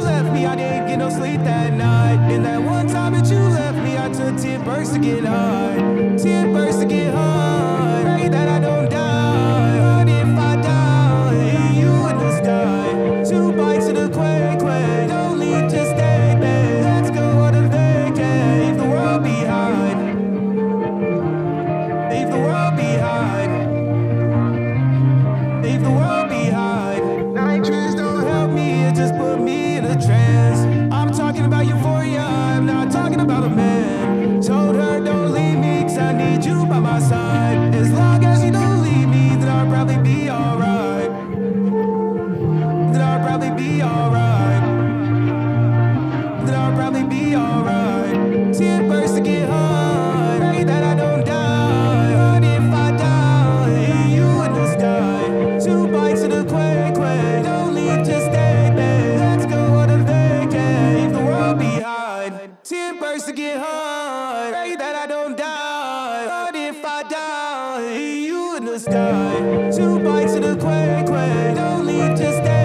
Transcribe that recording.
left me, I didn't get no sleep that night. And that one time that you left me, I took 10 bursts to get high. 10 bursts to get high. Pray that I don't die. But if I die, you would just die. 2 bites of the quake, quake. Don't leave, just stay there. Let's go on a vacay. Leave the world behind. Leave the world behind. Leave the world behind. Night dreams don't help me, it just put me in a trance. I'm talking about euphoria, I'm not talking about a man. Told her don't leave me, cause I need you by my side. As long as you don't leave me, then I'll probably be alright. Then I'll probably be alright. Then I'll probably be alright. 10 bursts to get high. Pray that I don't die. But if I die, you would just die. 2 bites of the quake, quake. Don't leave, just stay there. Let's go on a vacay. Leave the world behind. 10 bursts to get high. Pray that I don't die. But if I die, you would just die. 2 bites of the quake, quake. Don't leave, just stay